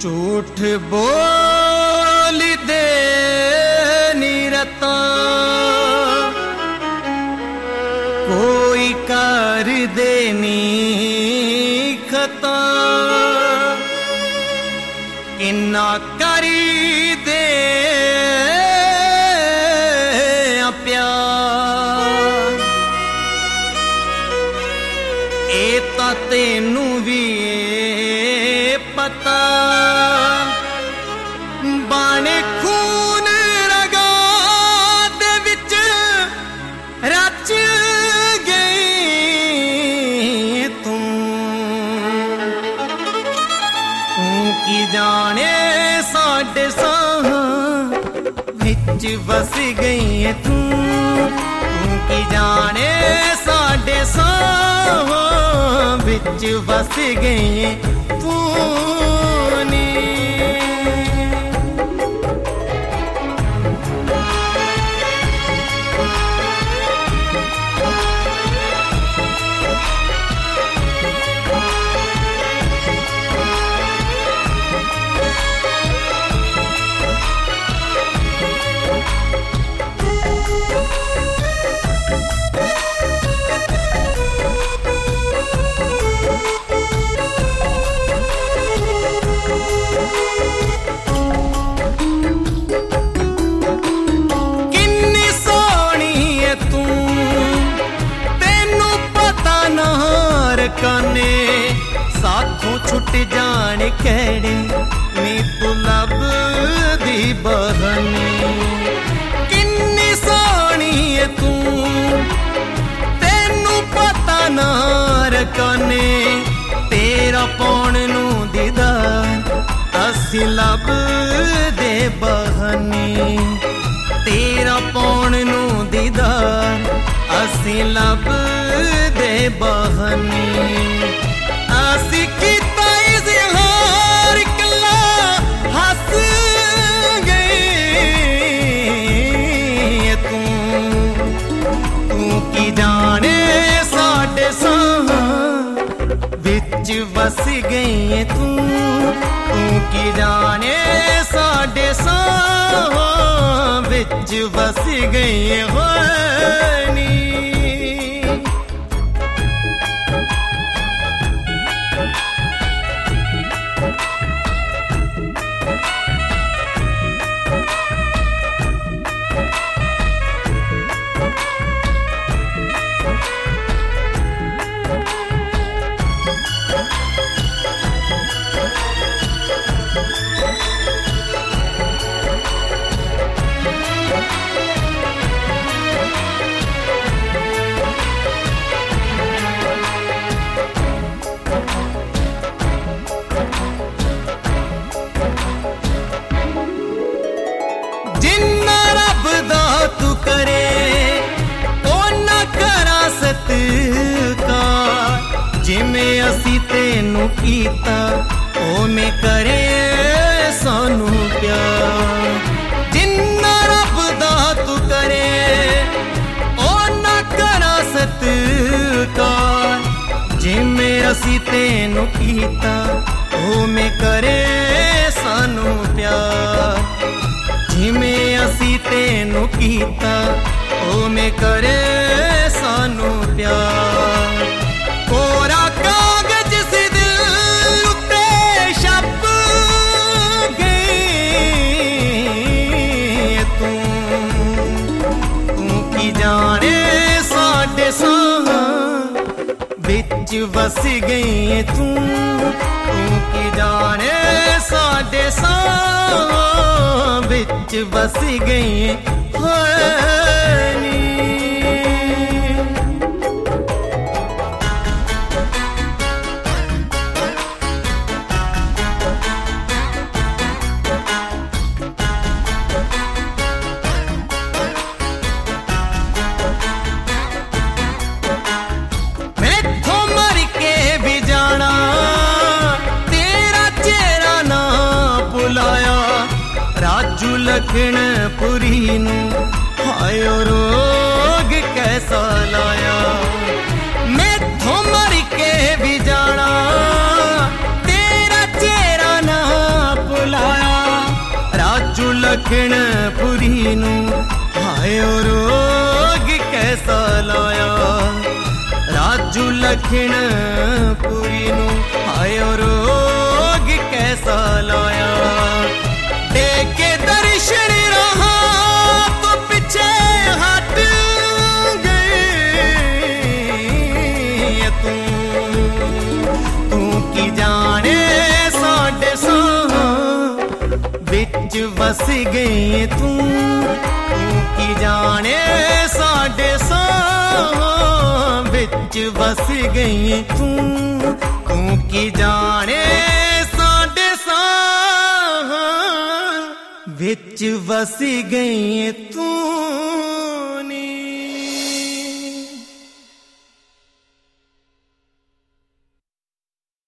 झूठ बोल दे निरता कोई कर देनी खता इन्ना करी दे प्यार ए ता तेनू भी पता बाने खून रगा दे विच रच गई तू की जाने साडे साह विच बस गई तू की जाने साडे साह विच बस गई तू नी काने साखों छुट जान कहड़े नी तू लब दी बहनी किन्नी सोहनी है तू तेनू पता नार काने तेरा पौन नू दीदार असी लब दे बहनी तेरा पौन नू दीदार असी लब दे बहनी असी कीता इज़हार कला हस गई तू की जाने साडे साह विच बस गई तू की जाने साडे साह विच बस गई होनी तू करे ओ ना करा सत्कार जिमें असी तेनू कीता ओ में करे सानू प्यार जिन्ना रब दा तू करे ओ ना करा सत्कार जिमें असी तेनू कीता ओ में करे सानू प्यार जिमें असी तेनू कीता ओ में करे सानू प्यार कोरा कागज से दिल उते छप गई तू की जाने साडे साह विच बस गई तू की जाने साडे साह विच बस गई होनी मैथों मर के भी जाना तेरा चेहरा ना भुलाया राजू लखनपुरी नू हायो रोग कैसा लाया मैथों मर के भी जाना तेरा चेहरा ना लखनपुरी नू हाय ओ रोग कैसा लाया। राजू लखनपुरी नू हाय ओ रोग कैसा लाया। देखे दर्शन रहा तो पीछे हट गए तू की जाने साढ़े बिच बस गई तू की जाने साढ़े बिच बस गई तू की जाने साढ़े बिच बस गई तू।